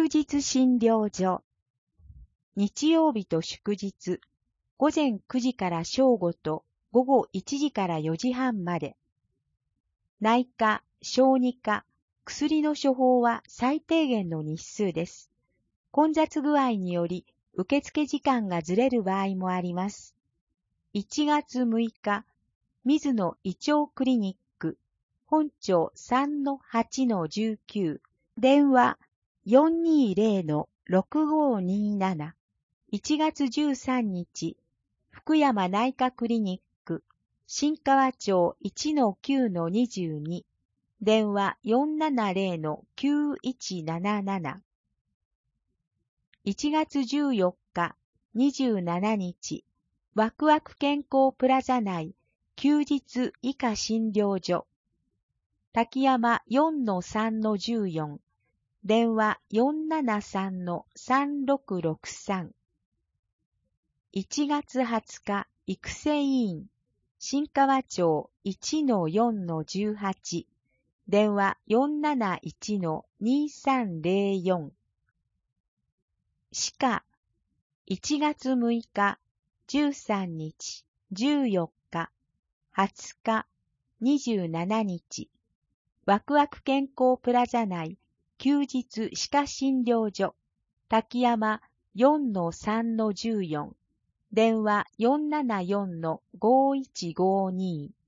日診療所。日曜日と祝日、午前9時から正午と午後1時から4時半まで。内科、小児科、薬の処方は最低限の日数です。混雑具合により受付時間がずれる場合もあります。1月6日、水野胃腸クリニック、本町 3-8-19、電話 420-6527。1月13日、福山内科クリニック、新川町 1-9-22、電話 470-9177。1月14日、27日、ワクワク健康プラザ内、休日以下診療所、滝山 4-3-14、電話 473-3663。1月20日、育成委員、新川町 1-4-18、電話 471-2304。歯科、1月6日、13日、14日、20日、27日、ワクワク健康プラザ内、休日歯科診療所、滝山 4-3-14、電話 474-5152。